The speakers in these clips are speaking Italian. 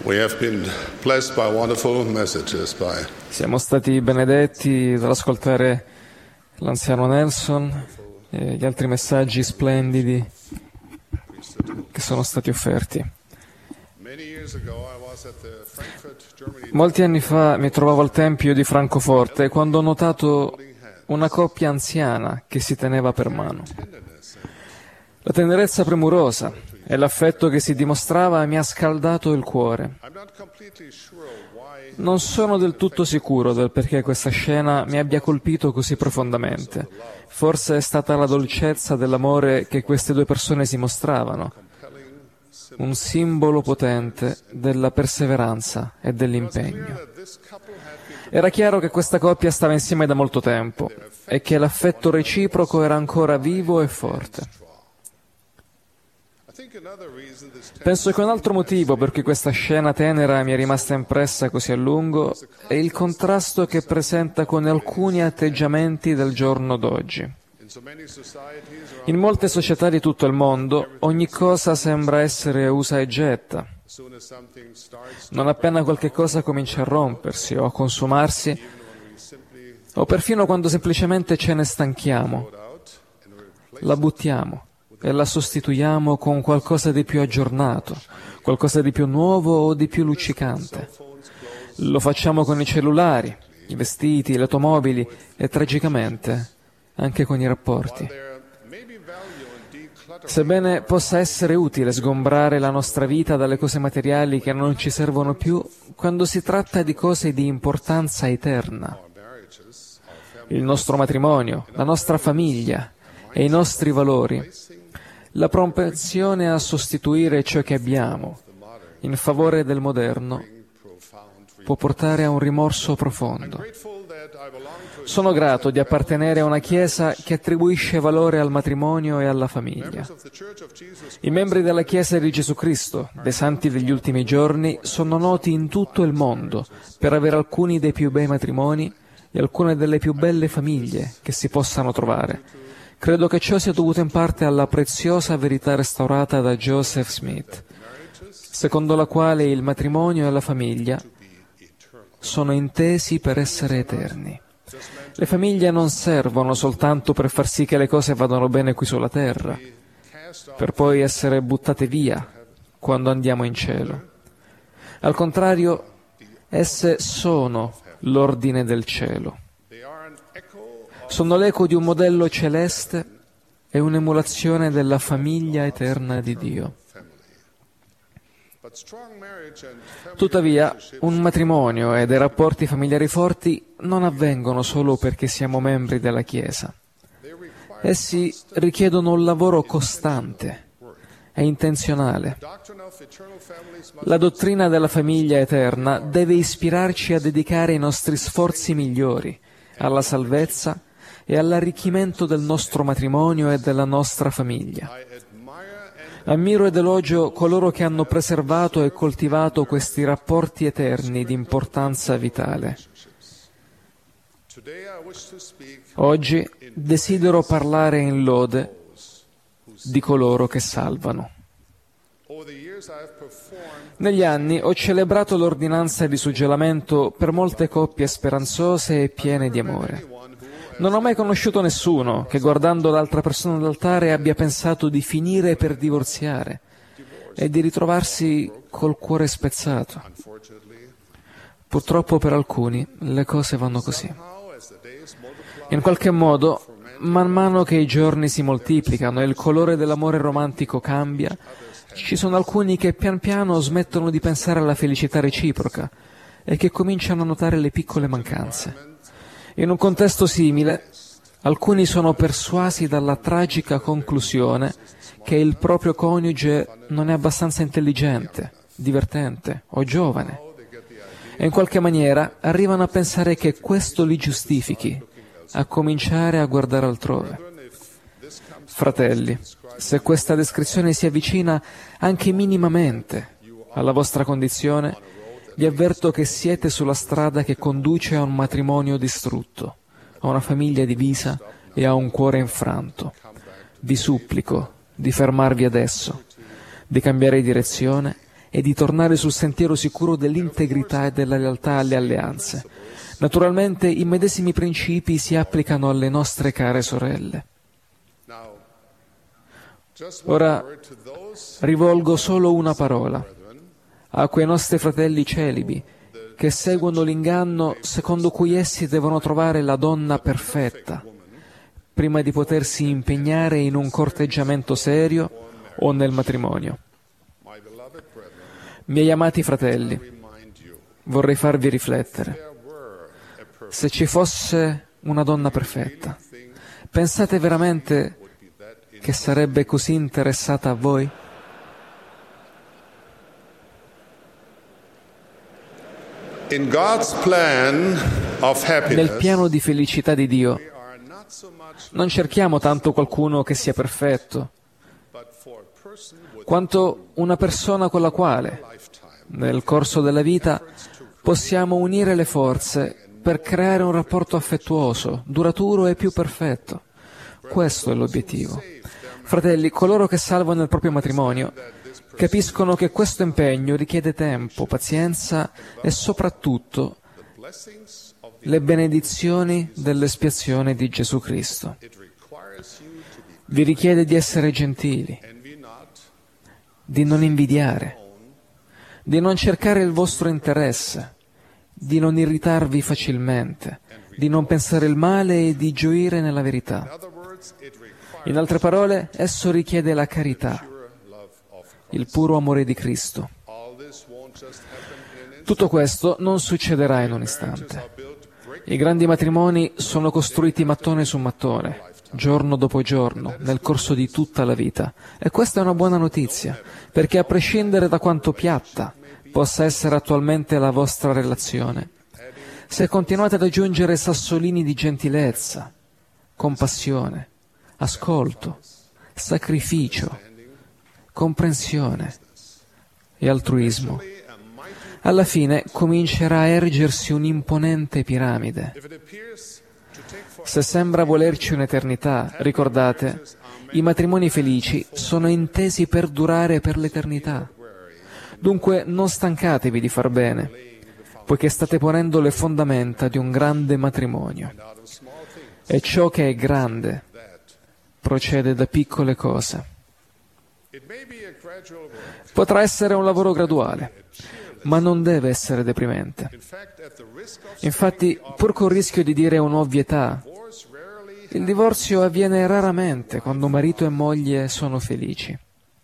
We have been blessed by wonderful messages by Siamo stati benedetti dall'ascoltare l'anziano Nelson e gli altri messaggi splendidi che sono stati offerti. Molti anni fa mi trovavo al Tempio di Francoforte quando ho notato una coppia anziana che si teneva per mano. La tenerezza premurosa e l'affetto che si dimostrava mi ha scaldato il cuore. Non sono del tutto sicuro del perché questa scena mi abbia colpito così profondamente. Forse è stata la dolcezza dell'amore che queste due persone si mostravano, un simbolo potente della perseveranza e dell'impegno. Era chiaro che questa coppia stava insieme da molto tempo e che l'affetto reciproco era ancora vivo e forte. Penso che un altro motivo per cui questa scena tenera mi è rimasta impressa così a lungo è il contrasto che presenta con alcuni atteggiamenti del giorno d'oggi. In molte società di tutto il mondo ogni cosa sembra essere usa e getta. Non appena qualche cosa comincia a rompersi o a consumarsi, o perfino quando semplicemente ce ne stanchiamo, la buttiamo e la sostituiamo con qualcosa di più aggiornato, qualcosa di più nuovo o di più luccicante. Lo facciamo con i cellulari, i vestiti, le automobili e tragicamente anche con i rapporti. Sebbene possa essere utile sgombrare la nostra vita dalle cose materiali che non ci servono più, quando si tratta di cose di importanza eterna, il nostro matrimonio, la nostra famiglia e i nostri valori, la propensione a sostituire ciò che abbiamo in favore del moderno può portare a un rimorso profondo. Sono grato di appartenere a una Chiesa che attribuisce valore al matrimonio e alla famiglia. I membri della Chiesa di Gesù Cristo, dei Santi degli ultimi giorni, sono noti in tutto il mondo per avere alcuni dei più bei matrimoni e alcune delle più belle famiglie che si possano trovare. Credo che ciò sia dovuto in parte alla preziosa verità restaurata da Joseph Smith, secondo la quale il matrimonio e la famiglia sono intesi per essere eterni. Le famiglie non servono soltanto per far sì che le cose vadano bene qui sulla terra, per poi essere buttate via quando andiamo in cielo. Al contrario, esse sono l'ordine del cielo. Sono l'eco di un modello celeste e un'emulazione della famiglia eterna di Dio. Tuttavia, un matrimonio e dei rapporti familiari forti non avvengono solo perché siamo membri della Chiesa. Essi richiedono un lavoro costante e intenzionale. La dottrina della famiglia eterna deve ispirarci a dedicare i nostri sforzi migliori alla salvezza e all'arricchimento del nostro matrimonio e della nostra famiglia. Ammiro ed elogio coloro che hanno preservato e coltivato questi rapporti eterni di importanza vitale. Oggi desidero parlare in lode di coloro che salvano. Negli anni ho celebrato l'ordinanza di suggellamento per molte coppie speranzose e piene di amore. Non ho mai conosciuto nessuno che, guardando l'altra persona all'altare, abbia pensato di finire per divorziare e di ritrovarsi col cuore spezzato. Purtroppo per alcuni le cose vanno così. In qualche modo, man mano che i giorni si moltiplicano e il colore dell'amore romantico cambia, ci sono alcuni che pian piano smettono di pensare alla felicità reciproca e che cominciano a notare le piccole mancanze. In un contesto simile, alcuni sono persuasi dalla tragica conclusione che il proprio coniuge non è abbastanza intelligente, divertente o giovane, e in qualche maniera arrivano a pensare che questo li giustifichi a cominciare a guardare altrove. Fratelli, se questa descrizione si avvicina anche minimamente alla vostra condizione, vi avverto che siete sulla strada che conduce a un matrimonio distrutto, a una famiglia divisa e a un cuore infranto. Vi supplico di fermarvi adesso, di cambiare direzione e di tornare sul sentiero sicuro dell'integrità e della lealtà alle alleanze. Naturalmente i medesimi principi si applicano alle nostre care sorelle. Ora rivolgo solo una parola a quei nostri fratelli celibi che seguono l'inganno secondo cui essi devono trovare la donna perfetta prima di potersi impegnare in un corteggiamento serio o nel matrimonio. Miei amati fratelli, vorrei farvi riflettere. Se ci fosse una donna perfetta, pensate veramente che sarebbe così interessata a voi? Nel piano di felicità di Dio, non cerchiamo tanto qualcuno che sia perfetto, quanto una persona con la quale, nel corso della vita, possiamo unire le forze per creare un rapporto affettuoso, duraturo e più perfetto. Questo è l'obiettivo. Fratelli, coloro che salvano il proprio matrimonio capiscono che questo impegno richiede tempo, pazienza e soprattutto le benedizioni dell'espiazione di Gesù Cristo. Vi richiede di essere gentili, di non invidiare, di non cercare il vostro interesse, di non irritarvi facilmente, di non pensare il male e di gioire nella verità. In altre parole, esso richiede la carità, il puro amore di Cristo. Tutto questo non succederà in un istante. I grandi matrimoni sono costruiti mattone su mattone, giorno dopo giorno, nel corso di tutta la vita. E questa è una buona notizia, perché a prescindere da quanto piatta possa essere attualmente la vostra relazione, se continuate ad aggiungere sassolini di gentilezza, compassione, ascolto, sacrificio, comprensione e altruismo, alla fine comincerà a ergersi un'imponente piramide. Se sembra volerci un'eternità, ricordate, i matrimoni felici sono intesi per durare per l'eternità. Dunque non stancatevi di far bene, poiché state ponendo le fondamenta di un grande matrimonio. E ciò che è grande procede da piccole cose. Potrà essere un lavoro graduale, ma non deve essere deprimente. Infatti, pur col rischio di dire un'ovvietà, il divorzio avviene raramente quando marito e moglie sono felici.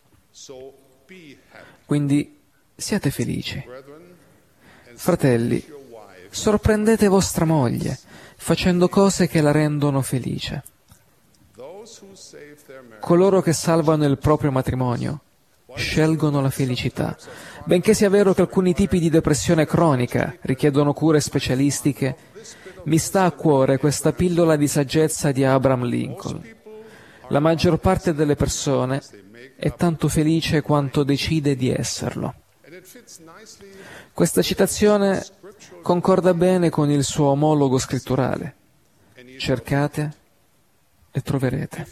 Quindi siate felici. Fratelli, sorprendete vostra moglie facendo cose che la rendono felice. Coloro che salvano il proprio matrimonio scelgono la felicità. Benché sia vero che alcuni tipi di depressione cronica richiedono cure specialistiche, mi sta a cuore questa pillola di saggezza di Abraham Lincoln. La maggior parte delle persone è tanto felice quanto decide di esserlo. Questa citazione concorda bene con il suo omologo scritturale. Cercate e troverete.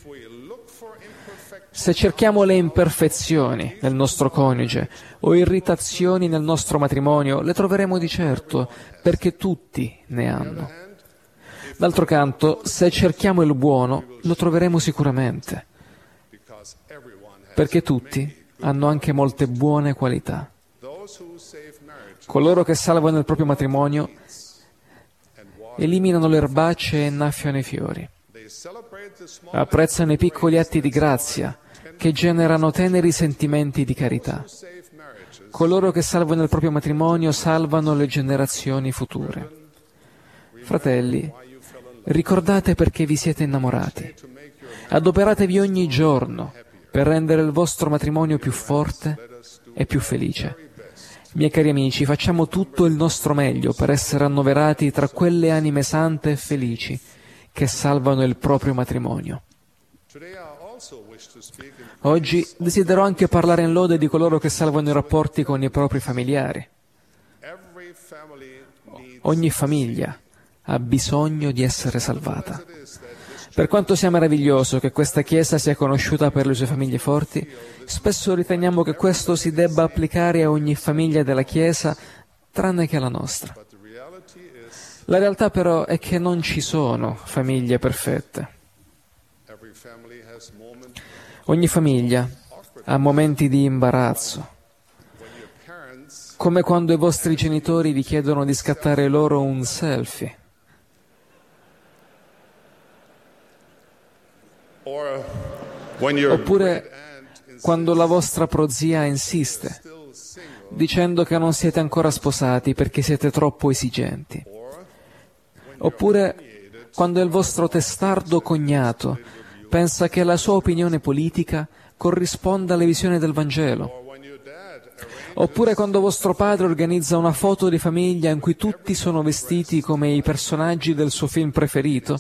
Se cerchiamo le imperfezioni nel nostro coniuge o irritazioni nel nostro matrimonio, le troveremo di certo, perché tutti ne hanno. D'altro canto, se cerchiamo il buono, lo troveremo sicuramente, perché tutti hanno anche molte buone qualità. Coloro che salvano il proprio matrimonio eliminano le erbacce e innaffiano i fiori. Apprezzano i piccoli atti di grazia che generano teneri sentimenti di carità. Coloro che salvano il proprio matrimonio salvano le generazioni future. Fratelli, ricordate perché vi siete innamorati. Adoperatevi ogni giorno per rendere il vostro matrimonio più forte e più felice. Miei cari amici, facciamo tutto il nostro meglio per essere annoverati tra quelle anime sante e felici che salvano il proprio matrimonio. Oggi desidero anche parlare in lode di coloro che salvano i rapporti con i propri familiari. Ogni famiglia ha bisogno di essere salvata. Per quanto sia meraviglioso che questa Chiesa sia conosciuta per le sue famiglie forti, spesso riteniamo che questo si debba applicare a ogni famiglia della Chiesa, tranne che alla nostra. La realtà però è che non ci sono famiglie perfette. Ogni famiglia ha momenti di imbarazzo, come quando i vostri genitori vi chiedono di scattare loro un selfie. Oppure quando la vostra prozia insiste, dicendo che non siete ancora sposati perché siete troppo esigenti. Oppure quando il vostro testardo cognato pensa che la sua opinione politica corrisponda alle visioni del Vangelo. Oppure quando vostro padre organizza una foto di famiglia in cui tutti sono vestiti come i personaggi del suo film preferito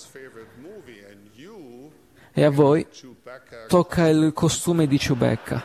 e a voi tocca il costume di Chewbacca.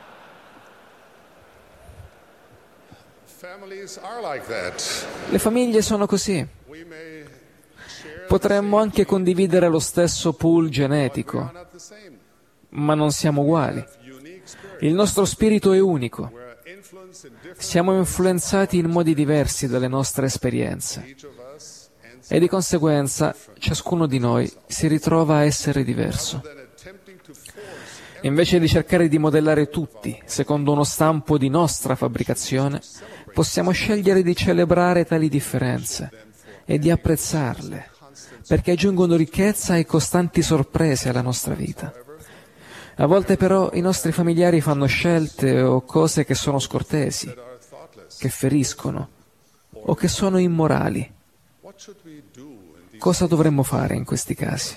Le famiglie sono così. Potremmo anche condividere lo stesso pool genetico, ma non siamo uguali. Il nostro spirito è unico. Siamo influenzati in modi diversi dalle nostre esperienze e di conseguenza ciascuno di noi si ritrova a essere diverso. Invece di cercare di modellare tutti secondo uno stampo di nostra fabbricazione, possiamo scegliere di celebrare tali differenze e di apprezzarle, perché aggiungono ricchezza e costanti sorprese alla nostra vita. A volte però i nostri familiari fanno scelte o cose che sono scortesi, che feriscono o che sono immorali. Cosa dovremmo fare in questi casi?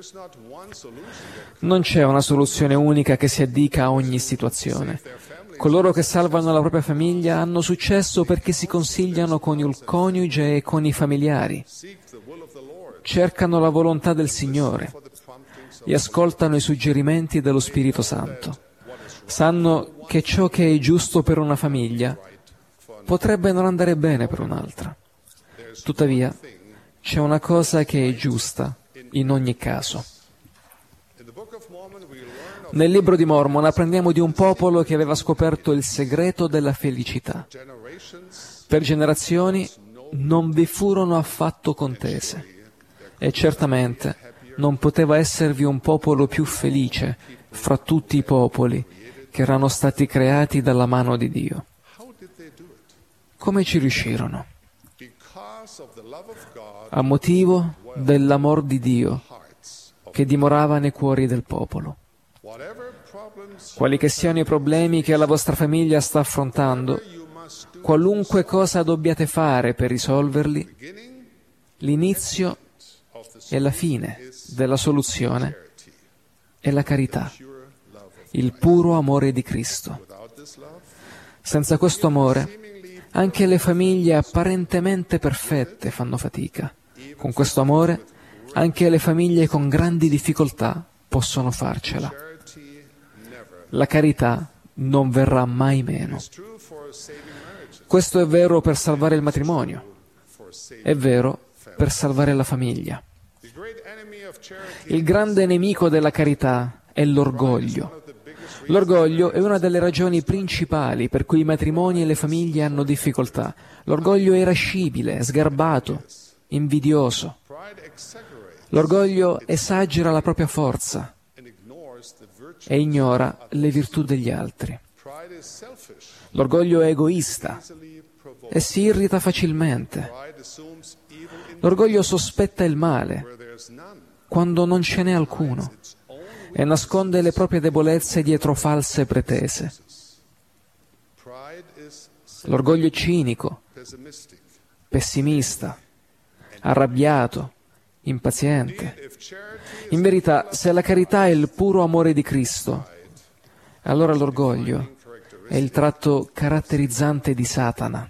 Non c'è una soluzione unica che si addica a ogni situazione. Coloro che salvano la propria famiglia hanno successo perché si consigliano con il coniuge e con i familiari. Cercano la volontà del Signore e ascoltano i suggerimenti dello Spirito Santo. Sanno che ciò che è giusto per una famiglia potrebbe non andare bene per un'altra. Tuttavia, c'è una cosa che è giusta in ogni caso. Nel libro di Mormon apprendiamo di un popolo che aveva scoperto il segreto della felicità. Per generazioni non vi furono affatto contese e certamente non poteva esservi un popolo più felice fra tutti i popoli che erano stati creati dalla mano di Dio. Come ci riuscirono? A motivo dell'amor di Dio che dimorava nei cuori del popolo. Quali che siano i problemi che la vostra famiglia sta affrontando, qualunque cosa dobbiate fare per risolverli, l'inizio e la fine della soluzione è la carità, il puro amore di Cristo. Senza questo amore, anche le famiglie apparentemente perfette fanno fatica. Con questo amore, anche le famiglie con grandi difficoltà possono farcela. La carità non verrà mai meno. Questo è vero per salvare il matrimonio, è vero per salvare la famiglia. Il grande nemico della carità è l'orgoglio. L'orgoglio è una delle ragioni principali per cui i matrimoni e le famiglie hanno difficoltà. L'orgoglio è irascibile, sgarbato, invidioso. L'orgoglio esagera la propria forza e ignora le virtù degli altri. L'orgoglio è egoista e si irrita facilmente. L'orgoglio sospetta il male quando non ce n'è alcuno e nasconde le proprie debolezze dietro false pretese. L'orgoglio è cinico, pessimista, arrabbiato, impaziente. In verità, se la carità è il puro amore di Cristo, allora l'orgoglio è il tratto caratterizzante di Satana.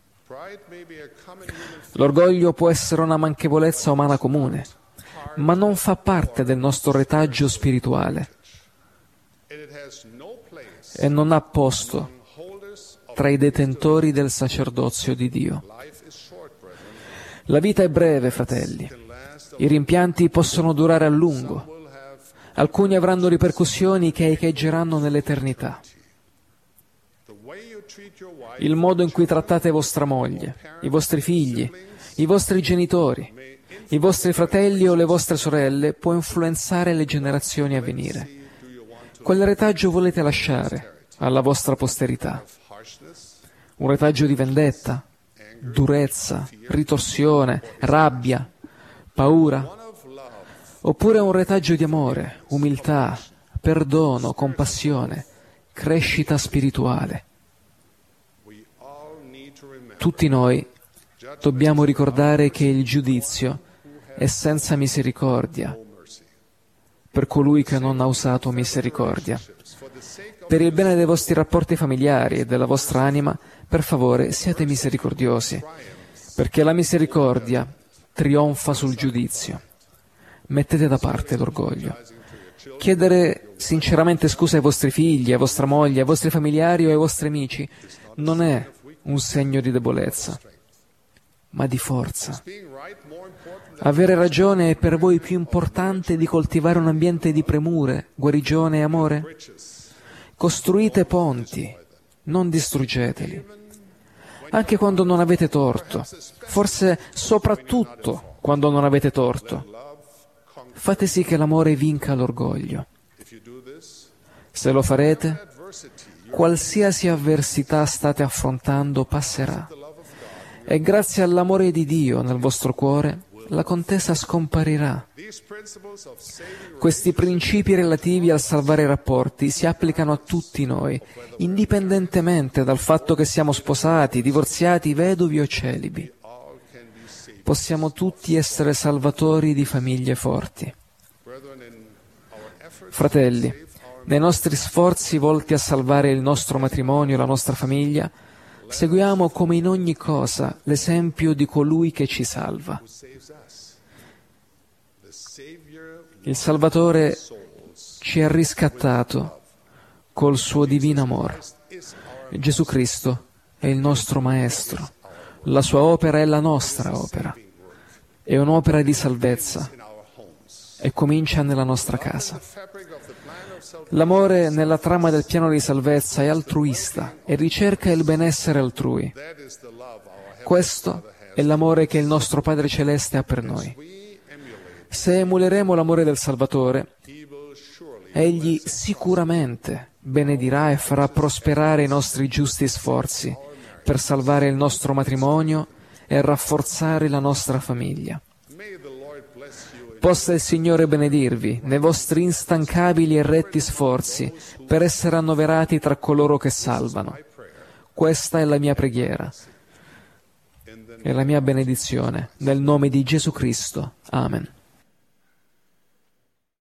L'orgoglio può essere una manchevolezza umana comune, ma non fa parte del nostro retaggio spirituale e non ha posto tra i detentori del sacerdozio di Dio. La vita è breve, fratelli, I rimpianti possono durare a lungo. Alcuni avranno ripercussioni che echeggeranno nell'eternità. Il modo in cui trattate vostra moglie, i vostri figli, i vostri genitori, i vostri fratelli o le vostre sorelle può influenzare le generazioni a venire. Quale retaggio volete lasciare alla vostra posterità? Un retaggio di vendetta, durezza, ritorsione, rabbia, paura? Oppure un retaggio di amore, umiltà, perdono, compassione, crescita spirituale? Tutti noi dobbiamo ricordare che il giudizio è senza misericordia per colui che non ha usato misericordia. Per il bene dei vostri rapporti familiari e della vostra anima, per favore, siate misericordiosi, perché la misericordia trionfa sul giudizio. Mettete da parte l'orgoglio. Chiedere sinceramente scusa ai vostri figli, a vostra moglie, ai vostri familiari o ai vostri amici non è un segno di debolezza, ma di forza. Avere ragione è per voi più importante di coltivare un ambiente di premure, guarigione e amore? Costruite ponti, non distruggeteli. Anche quando non avete torto, forse soprattutto quando non avete torto, fate sì che l'amore vinca l'orgoglio. Se lo farete, qualsiasi avversità state affrontando passerà. E grazie all'amore di Dio nel vostro cuore, la contesa scomparirà. Questi principi relativi al salvare i rapporti si applicano a tutti noi, indipendentemente dal fatto che siamo sposati, divorziati, vedovi o celibi. Possiamo tutti essere salvatori di famiglie forti. Fratelli, nei nostri sforzi volti a salvare il nostro matrimonio e la nostra famiglia, seguiamo come in ogni cosa l'esempio di colui che ci salva. Il Salvatore ci ha riscattato col suo divino amore. Gesù Cristo è il nostro Maestro. La sua opera è la nostra opera. È un'opera di salvezza e comincia nella nostra casa. L'amore nella trama del piano di salvezza è altruista e ricerca il benessere altrui. Questo è l'amore che il nostro Padre Celeste ha per noi. Se emuleremo l'amore del Salvatore, Egli sicuramente benedirà e farà prosperare i nostri giusti sforzi per salvare il nostro matrimonio e rafforzare la nostra famiglia. Possa il Signore benedirvi nei vostri instancabili e retti sforzi per essere annoverati tra coloro che salvano. Questa è la mia preghiera e la mia benedizione nel nome di Gesù Cristo. Amen.